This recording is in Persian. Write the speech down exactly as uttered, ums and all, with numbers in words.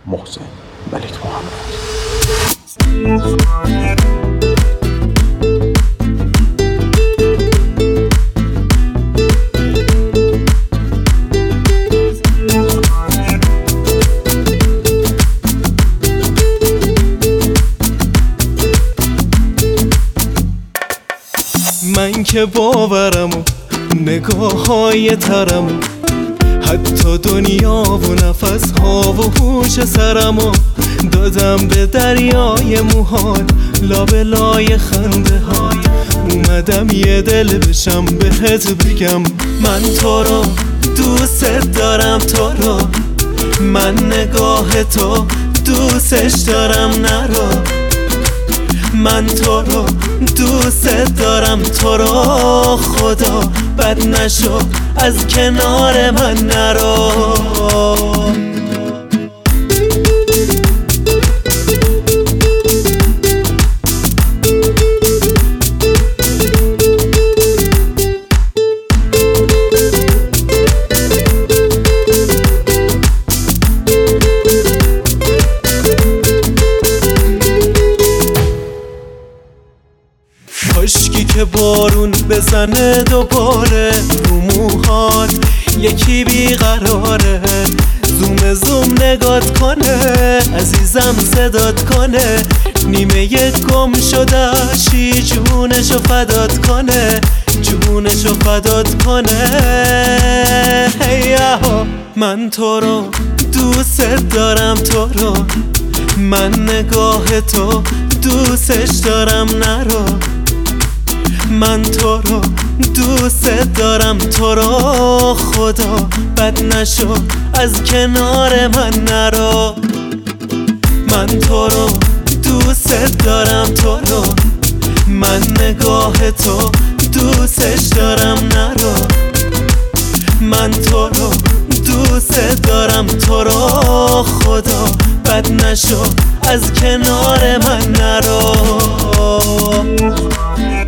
محسن ملک محمد. من که باورم و نگاه های ترم و حتی دنیا و نفس ها و هوش سرم و دادم به دریای موهات لابلای خنده هات. اومدم یه دل بشم بهت بگم من تو رو دوست دارم، تو رو من نگاه تو دوستش دارم، نرو من تو رو دوست دارم، تو رو خدا بد نشو از کنار من نرو. کاشکی که بارون بزنه دوباره رو موهات، یکی بیقراره زوم زوم نگات کنه، عزیزم صدات کنه، نیمه گم شده‌شی جونشو فدات کنه، جونشو فدات کنه. هیهو من تو رو دوست دارم، تو رو من نگاه تو دوستش دارم، نرو من تو رو دوست دارم، تو رو خدا بد نشو از کنار من نرو. من تو رو دوست دارم، تو رو من نگاه تو دوستش دارم، نرو من تو رو دوست دارم، تو رو خدا بد نشو از کنار من نرو.